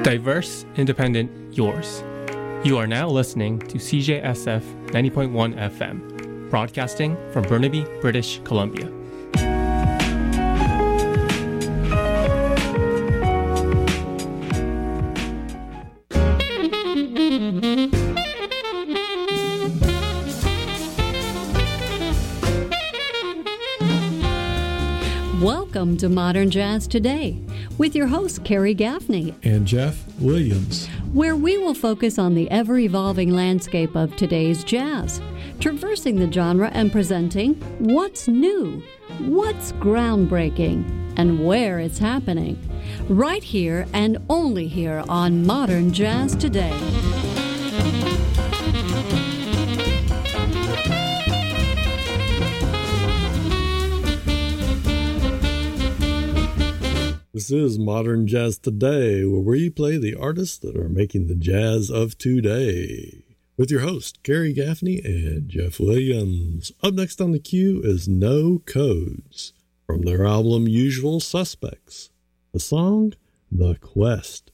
Diverse, independent, yours. You are now listening to CJSF 90.1 FM, broadcasting from Burnaby, British Columbia. Welcome to Modern Jazz Today with your host, Carrie Gaffney and Jeff Williams, where we will focus on the ever-evolving landscape of today's jazz, traversing the genre and presenting what's new, what's groundbreaking, and where it's happening, right here and only here on Modern Jazz Today. This is Modern Jazz Today, where we play the artists that are making the jazz of today. With your host, Carrie Gaffney and Jeff Williams. Up next on the queue is No Codes, from their album Usual Suspects. The song, The Quest.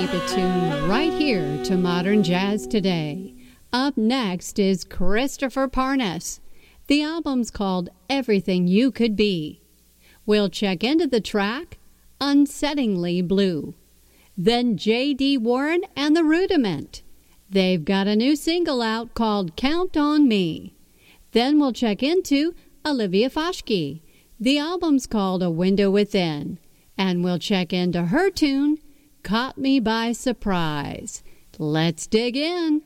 keep it tuned right here to Modern Jazz Today. Up next is Christopher Parness. The album's called Everything You Could Be. We'll check into the track, Unsettlingly Blue. Then J.D. Warren and The Rudiment. They've got a new single out called Count on Me. Then we'll check into Olivia Foschke. The album's called A Window Within. And we'll check into her tune, Caught Me by Surprise. Let's dig in.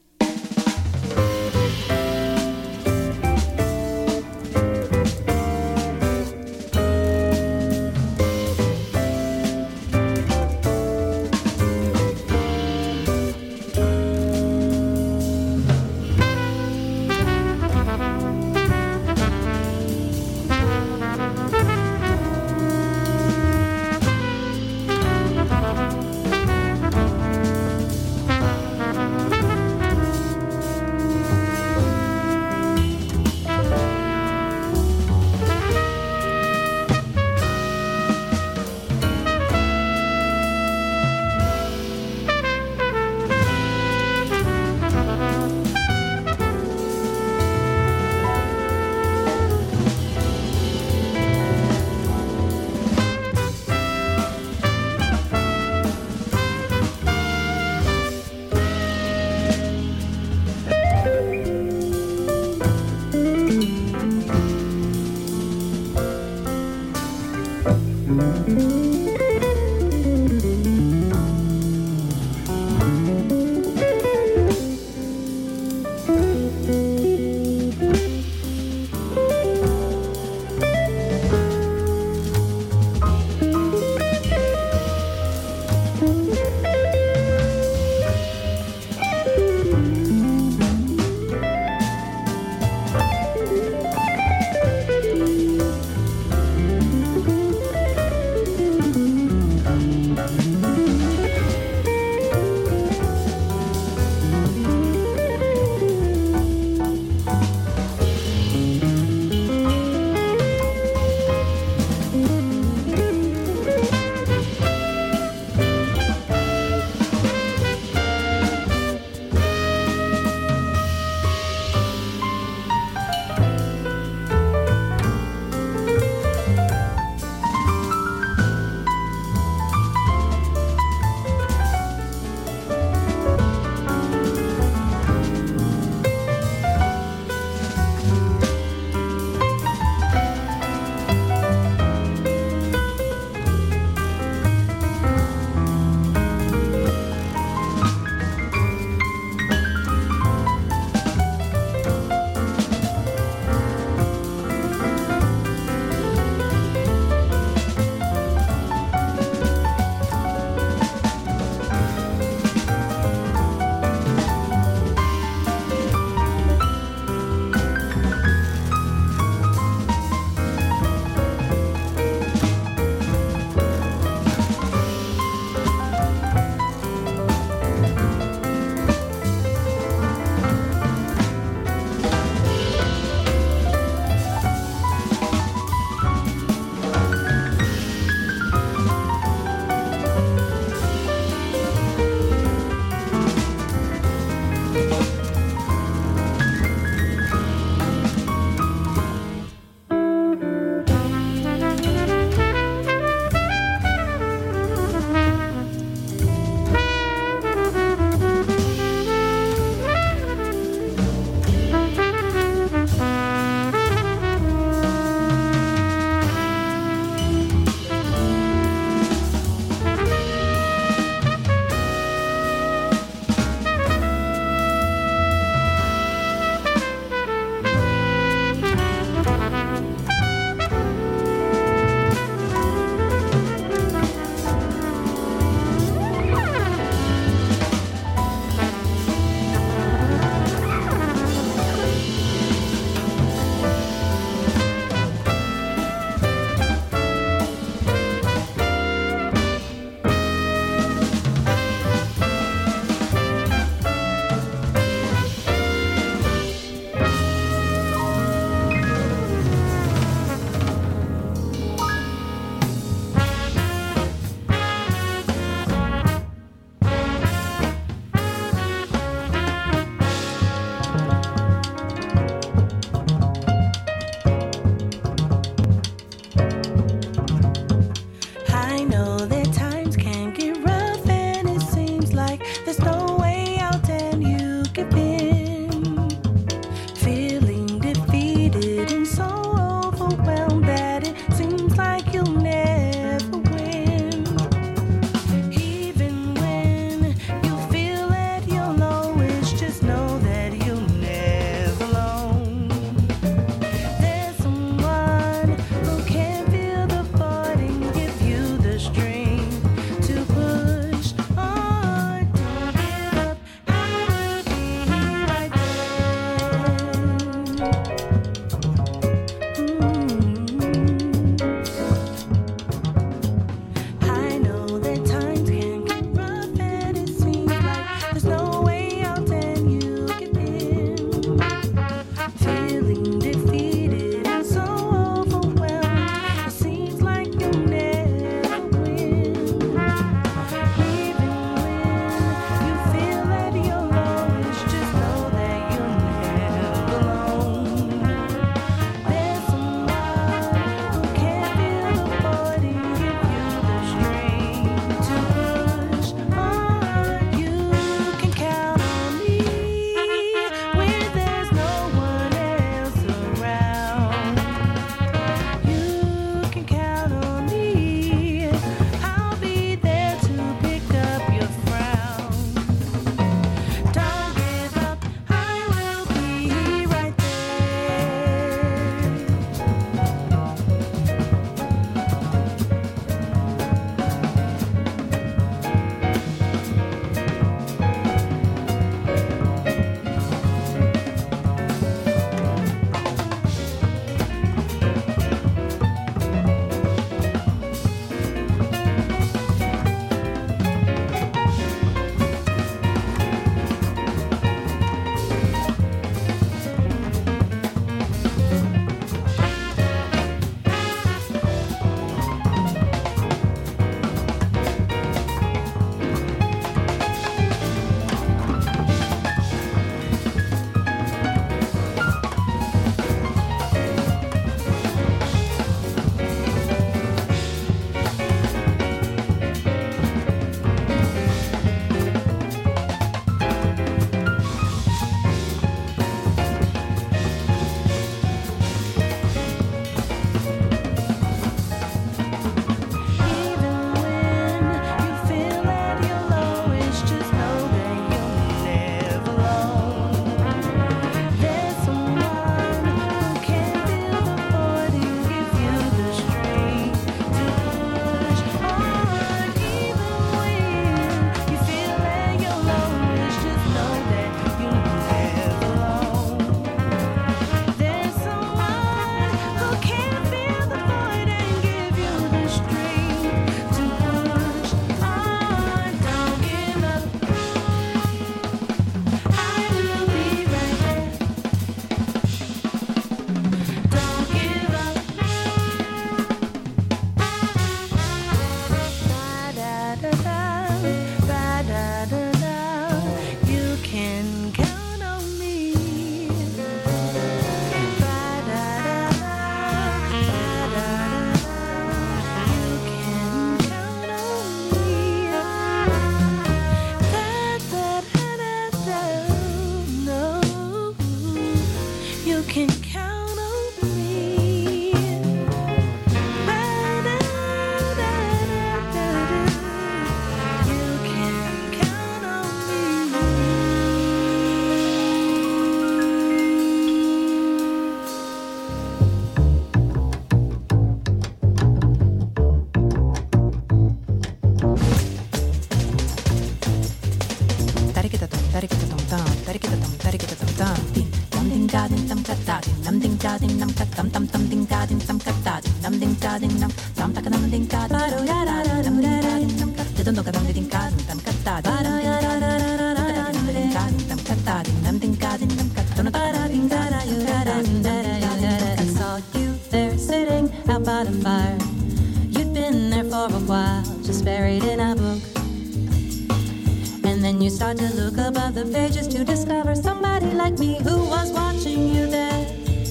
dum ka da ding dum ding da ding dum ka dum dum dum ding da ding dum ka da ding dum ding da ding dum dum da dum ding da ba do ya da da dum da ding dum ka dum dum ka dum ding ka dum ka da ba do ya da da da dum ding ka dum ka da ding dum ding ka ding dum ka dum ba da ding da da you da da da da. I saw you there sitting out by the fire. You'd been there for a while, just buried in a book. And then you start to look above the pages to discover somebody like me who was watching you there.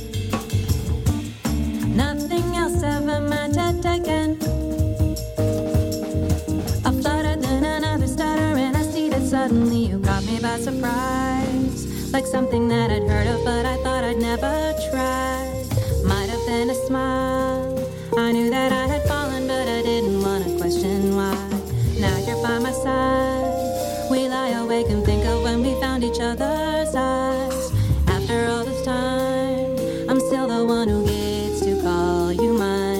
Nothing else ever mattered again. A flutter, then another stutter, and I see that suddenly you caught me by surprise. Like something that I'd heard of, but I thought I'd never tried. Might have been a smile. I knew that I had fallen, but I didn't want to question why. Now you're by my side. We lie awake and think of when we found each other's eyes. After all this time, I'm still the one who gets to call you mine.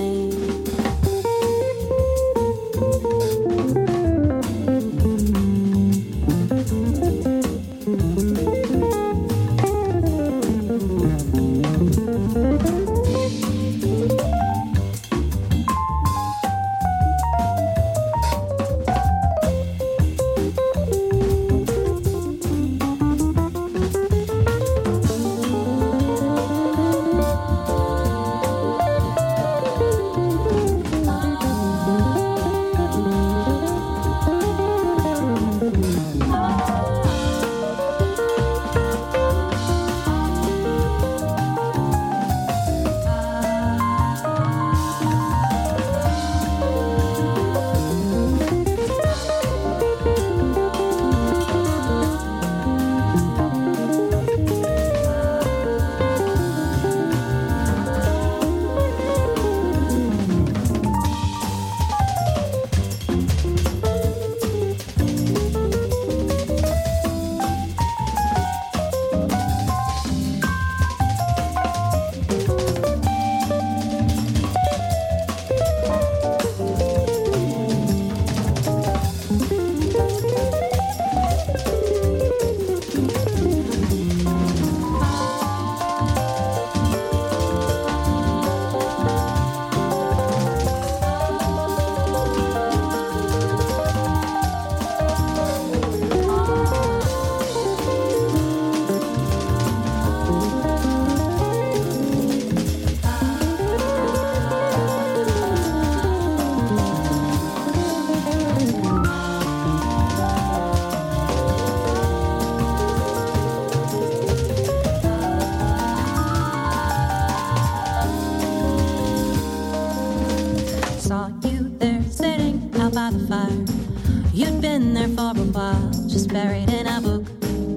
Buried in a book.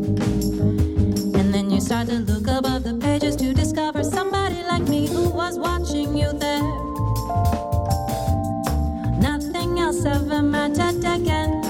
And then you start to look above the pages to discover somebody like me who was watching you there. Nothing else ever mattered again.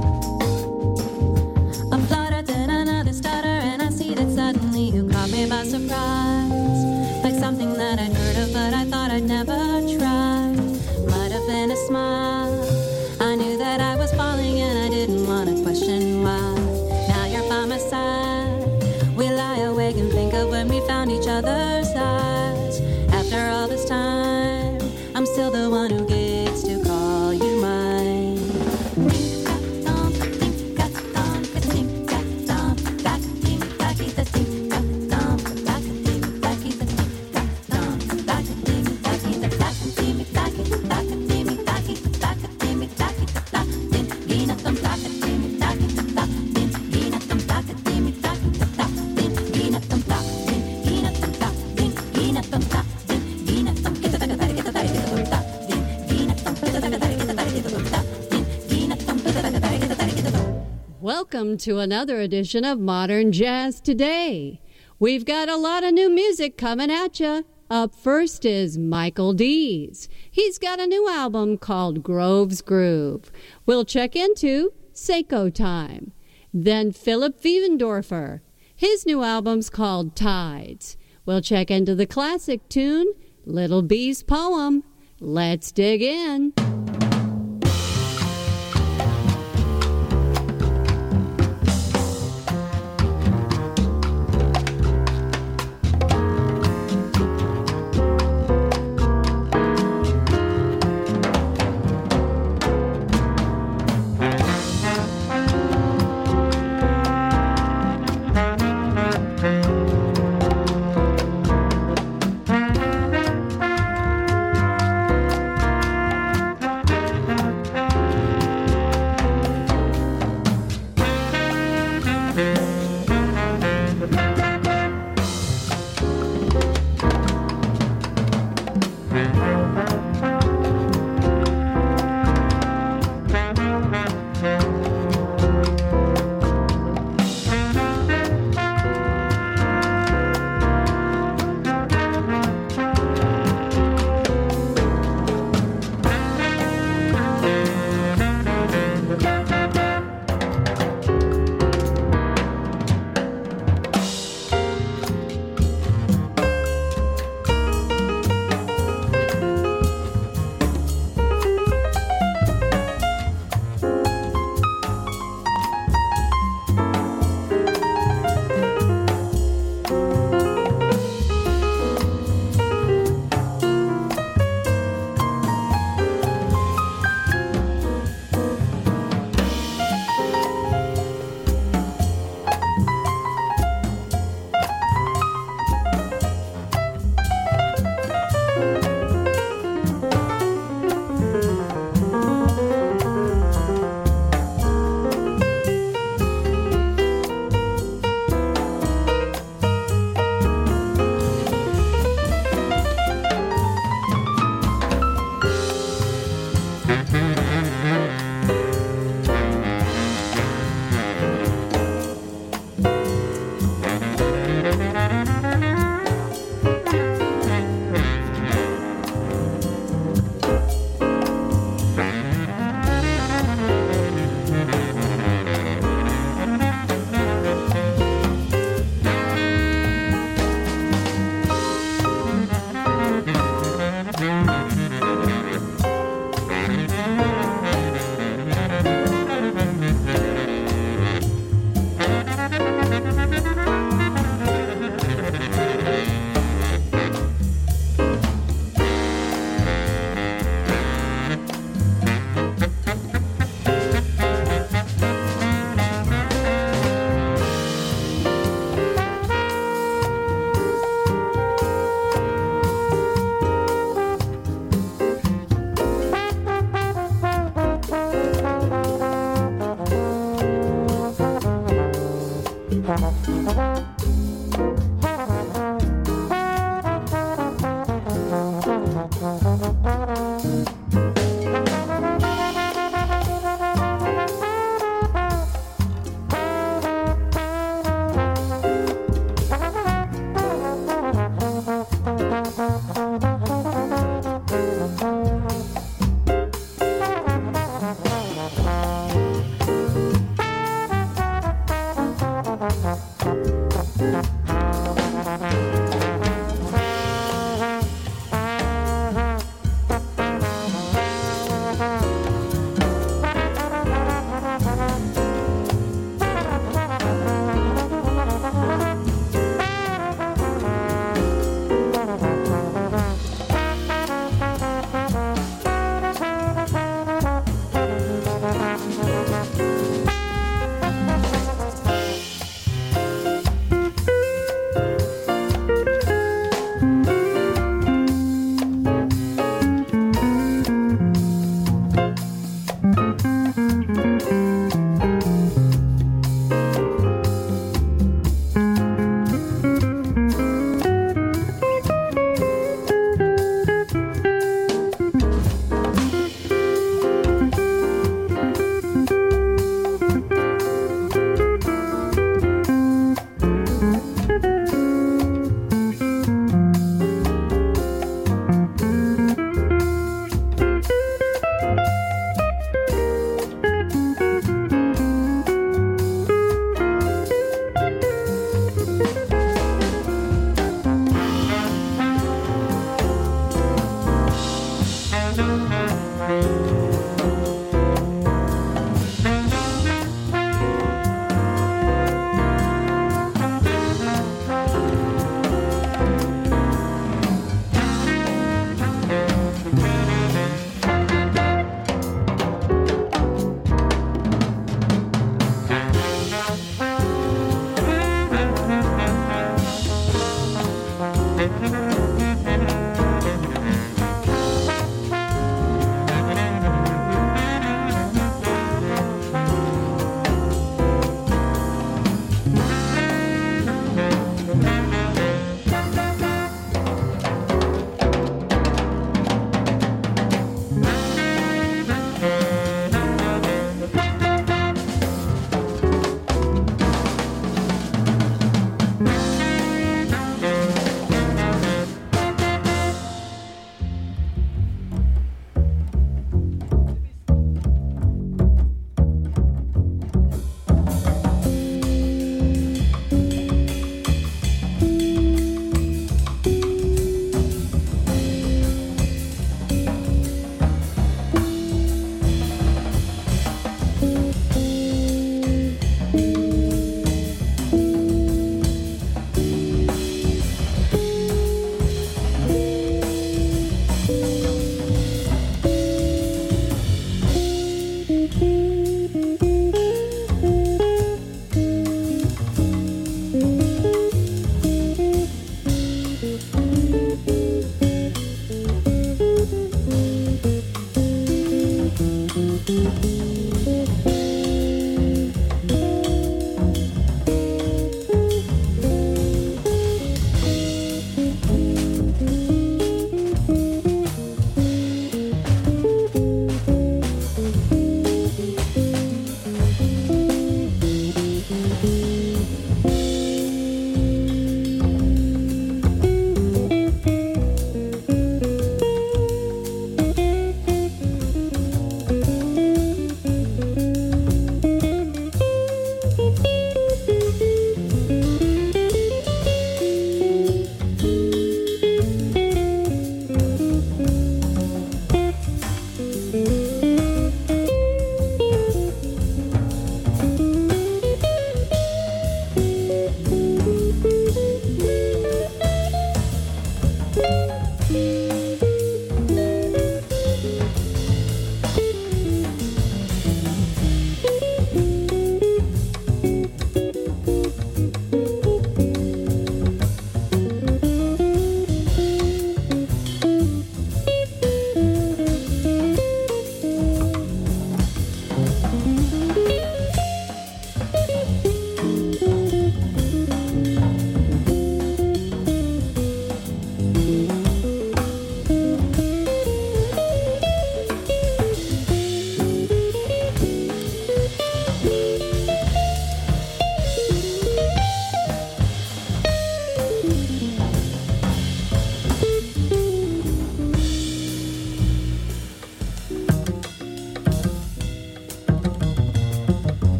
A flutter, then another stutter, and I see that suddenly you caught me by surprise. Like something that I'd heard of, but I thought I'd never tried. Might have been a smile. I knew that I was falling and I didn't want to question why. Now you're by my side. We lie awake and think of when we found each other's eyes. After all this time, I'm still the one who gets to call you mine. Welcome to another edition of Modern Jazz Today. We've got a lot of new music coming at you. Up first is Michael Dees. He's got a new album called Grove's Groove. We'll check into Seiko Time. Then Philip Wievendorfer. His new album's called Tides. We'll check into the classic tune, Little Bee's Poem. Let's dig in.